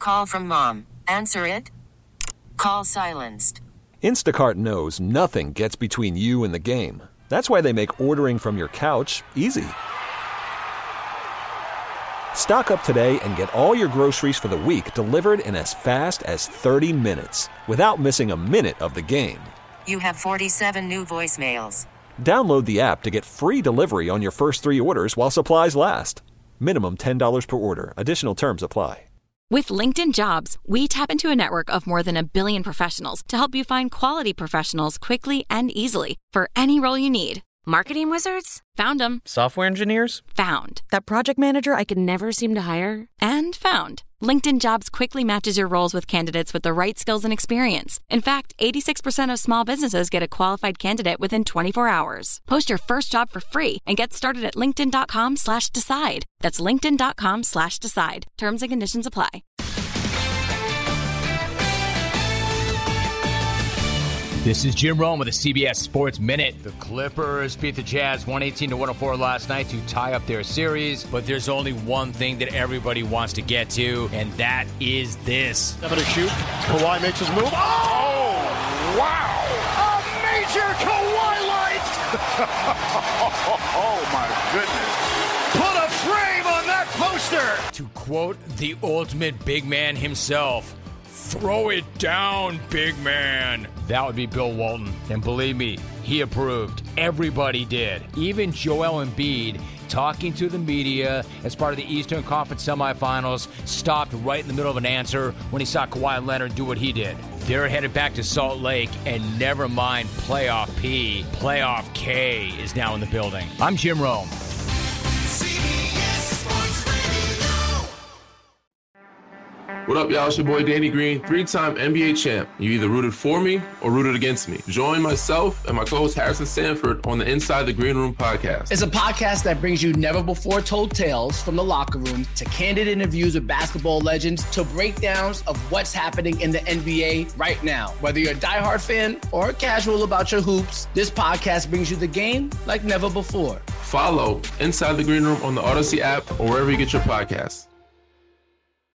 call from mom. Answer it. Call silenced. Instacart knows nothing gets between you and the game. That's why they make ordering from your couch easy. Stock up today and get all your groceries for the week delivered in as fast as 30 minutes without missing a minute of the game. You have 47 new voicemails. Download the app to get free delivery on your first 3 orders while supplies last. Minimum $10 per order. Additional terms apply. With LinkedIn Jobs, we tap into a network of more than 1 billion professionals to help you find quality professionals quickly and easily for any role you need. Marketing wizards? Found them. Software engineers? Found. That project manager I could never seem to hire? And found. LinkedIn Jobs quickly matches your roles with candidates with the right skills and experience. In fact, 86% of small businesses get a qualified candidate within 24 hours. Post your first job for free and get started at linkedin.com/decide. That's linkedin.com/decide. Terms and conditions apply. This is Jim Rome with the CBS Sports Minute. The Clippers beat the Jazz 118-104 last night to tie up their series. But there's only one thing that everybody wants to get to, and that is this. 7 to shoot. Kawhi makes his move. Oh, wow. A major Kawhi light. Oh, my goodness. Put a frame on that poster. To quote the ultimate big man himself, "Throw it down, big man." That would be Bill Walton. And believe me, he approved. Everybody did. Even Joel Embiid, talking to the media as part of the Eastern Conference semifinals, stopped right in the middle of an answer when he saw Kawhi Leonard do what he did. They're headed back to Salt Lake, and never mind Playoff P, Playoff K is now in the building. I'm Jim Rome. What up, y'all? It's your boy Danny Green, 3-time NBA champ. You either rooted for me or rooted against me. Join myself and my co-host Harrison Sanford on the Inside the Green Room podcast. It's a podcast that brings you never-before-told tales from the locker room to candid interviews with basketball legends to breakdowns of what's happening in the NBA right now. Whether you're a diehard fan or casual about your hoops, this podcast brings you the game like never before. Follow Inside the Green Room on the Odyssey app or wherever you get your podcasts.